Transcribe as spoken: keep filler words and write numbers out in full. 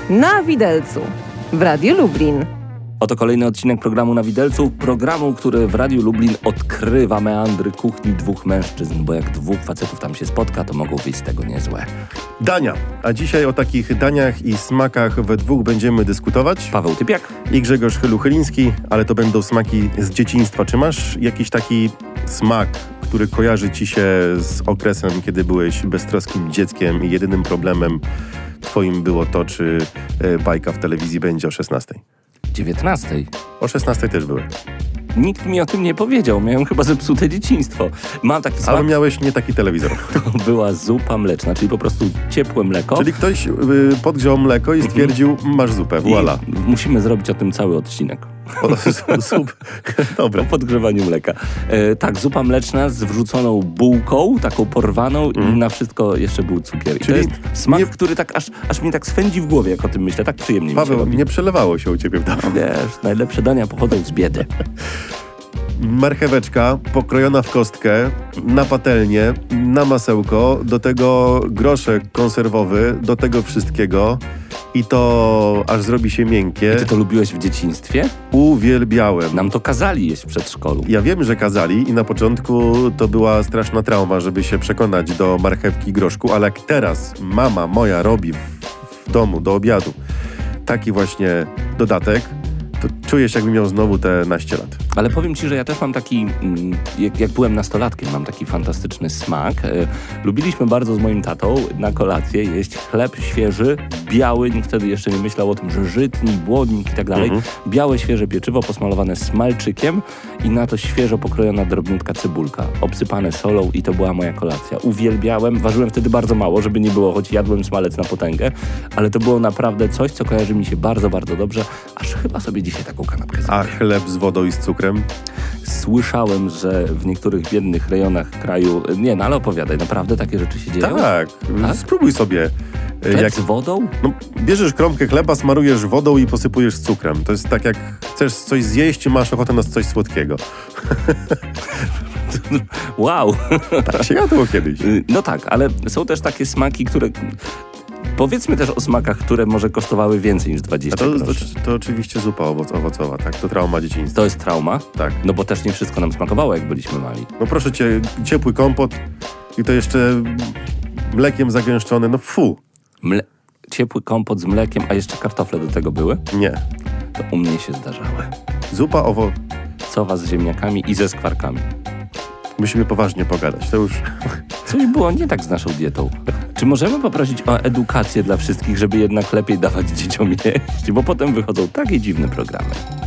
Na Widelcu w Radiu Lublin. Oto kolejny odcinek programu Na Widelcu, programu, który w Radiu Lublin odkrywa meandry kuchni dwóch mężczyzn, bo jak dwóch facetów tam się spotka, to mogą wyjść z tego niezłe. Dania. A dzisiaj o takich daniach i smakach we dwóch będziemy dyskutować. Paweł Typiak I Grzegorz Chylu-Chyliński, ale to będą smaki z dzieciństwa. Czy masz jakiś taki smak, który kojarzy ci się z okresem, kiedy byłeś beztroskim dzieckiem i jedynym problemem twoim było to, czy e, bajka w telewizji będzie o szesnastej? dziewiętnastej. O szesnastej też były. Nikt mi o tym nie powiedział. Miałem chyba zepsute dzieciństwo. Mam taki smak. Ale miałeś nie taki telewizor. To była zupa mleczna, czyli po prostu ciepłe mleko. Czyli ktoś y, podgrzał mleko i stwierdził, mm-hmm. masz zupę, voilà. I musimy zrobić o tym cały odcinek. O, zup. Dobra. O podgrzewaniu mleka. E, tak, zupa mleczna z wrzuconą bułką, taką porwaną mm. i na wszystko jeszcze był cukier. I Czyli to jest smak, nie... który tak aż, aż mnie tak swędzi w głowie, jak o tym myślę. Tak przyjemnie Paweł, mi się robi. nie przelewało się u ciebie w domu. Wiesz, najlepsze dania pochodzą z biedy. Marcheweczka pokrojona w kostkę, na patelnię, na masełko, do tego groszek konserwowy, do tego wszystkiego i to aż zrobi się miękkie. I ty to lubiłeś w dzieciństwie? Uwielbiałem. Nam to kazali jeść w przedszkolu. Ja wiem, że kazali i na początku to była straszna trauma, żeby się przekonać do marchewki i groszku, ale jak teraz mama moja robi w, w domu do obiadu taki właśnie dodatek, to czuję się, jakbym miał znowu te naście lat. Ale powiem ci, że ja też mam taki, jak, jak byłem nastolatkiem, mam taki fantastyczny smak. Lubiliśmy bardzo z moim tatą na kolację jeść chleb świeży, biały, nikt wtedy jeszcze nie myślał o tym, że żytni, błonnik i tak dalej. Mhm. Białe, świeże pieczywo posmalowane smalczykiem i na to świeżo pokrojona drobniutka cebulka, obsypane solą i to była moja kolacja. Uwielbiałem, ważyłem wtedy bardzo mało, żeby nie było, choć jadłem smalec na potęgę, ale to było naprawdę coś, co kojarzy mi się bardzo, bardzo dobrze, aż chyba sobie dzisiaj taką kanapkę zrobię. A chleb z wodą i z cukrem? Słyszałem, że w niektórych biednych rejonach kraju... Nie, no ale opowiadaj, naprawdę takie rzeczy się dzieją? Tak, tak? Spróbuj sobie. Chleb jak... z wodą? No, bierzesz kromkę chleba, smarujesz wodą i posypujesz z cukrem. To jest tak, jak chcesz coś zjeść, masz ochotę na coś słodkiego. Wow. Tak się jadło kiedyś. No tak, ale są też takie smaki, które... Powiedzmy też o smakach, które może kosztowały więcej niż dwadzieścia to, groszy. To, to oczywiście zupa owoc, owocowa, tak? To trauma dzieciństwa. To jest trauma? Tak. No bo też nie wszystko nam smakowało, jak byliśmy mali. No proszę cię, ciepły kompot i to jeszcze mlekiem zagęszczony, no fu. Mle... Ciepły kompot z mlekiem, a jeszcze kartofle do tego były? Nie. To u mnie się zdarzały. Zupa owo... Sowa z ziemniakami i ze skwarkami. Musimy poważnie pogadać, to już... Coś było nie tak z naszą dietą. Czy możemy poprosić o edukację dla wszystkich, żeby jednak lepiej dawać dzieciom jeść? Bo potem wychodzą takie dziwne programy.